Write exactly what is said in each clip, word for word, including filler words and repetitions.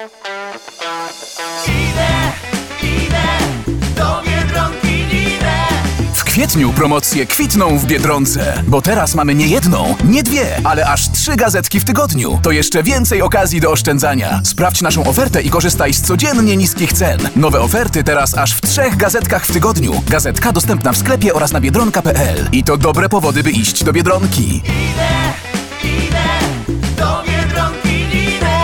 W kwietniu promocje kwitną w Biedronce, bo teraz mamy nie jedną, nie dwie, ale aż trzy gazetki w tygodniu. To jeszcze więcej okazji do oszczędzania. Sprawdź naszą ofertę i korzystaj z codziennie niskich cen. Nowe oferty teraz aż w trzech gazetkach w tygodniu. Gazetka dostępna w sklepie oraz na biedronka kropka p l. I to dobre powody, by iść do Biedronki. Idę, idę, do Biedronki idę.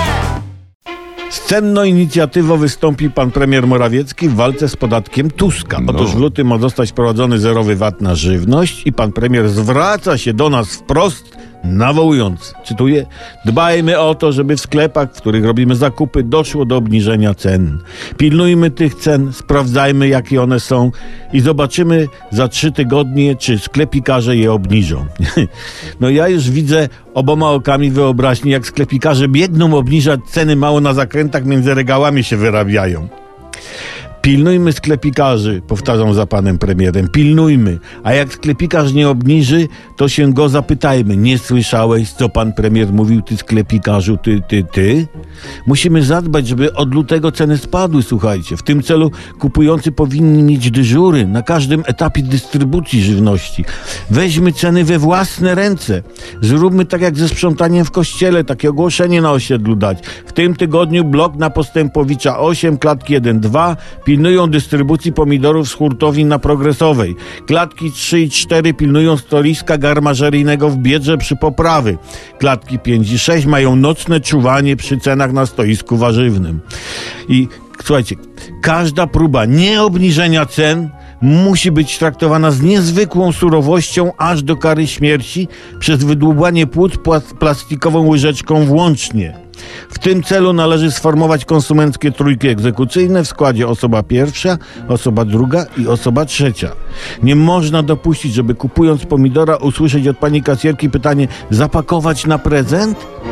Z cenną inicjatywą wystąpi pan premier Morawiecki w walce z podatkiem Tuska. Otóż w lutym ma zostać wprowadzony zerowy V A T na żywność i pan premier zwraca się do nas wprost, nawołując, cytuję: dbajmy o to, żeby w sklepach, w których robimy zakupy, doszło do obniżenia cen. Pilnujmy tych cen, sprawdzajmy, jakie one są i zobaczymy za trzy tygodnie, czy sklepikarze je obniżą. No ja już widzę oboma okami wyobraźni, jak sklepikarze biegną obniżać ceny, mało na zakrętach między regałami się wyrabiają. Pilnujmy sklepikarzy, powtarzam za panem premierem, pilnujmy. A jak sklepikarz nie obniży, to się go zapytajmy. Nie słyszałeś, co pan premier mówił, ty sklepikarzu, ty, ty, ty? Musimy zadbać, żeby od lutego ceny spadły, słuchajcie. W tym celu kupujący powinni mieć dyżury na każdym etapie dystrybucji żywności. Weźmy ceny we własne ręce. Zróbmy tak jak ze sprzątaniem w kościele, takie ogłoszenie na osiedlu dać. W tym tygodniu blok na Postępowicza osiem, klatki jeden dwa, pilnują dystrybucji pomidorów z hurtowni na Progresowej. Klatki trzy i cztery pilnują stoliska garmażeryjnego w Biedrze przy Poprawy. Klatki pięć i sześć mają nocne czuwanie przy cenach na stoisku warzywnym. I słuchajcie, każda próba nieobniżenia cen musi być traktowana z niezwykłą surowością, aż do kary śmierci przez wydłubanie płuc plastikową łyżeczką włącznie. W tym celu należy sformować konsumenckie trójki egzekucyjne w składzie osoba pierwsza, osoba druga i osoba trzecia. Nie można dopuścić, żeby kupując pomidora usłyszeć od pani kasjerki pytanie: zapakować na prezent?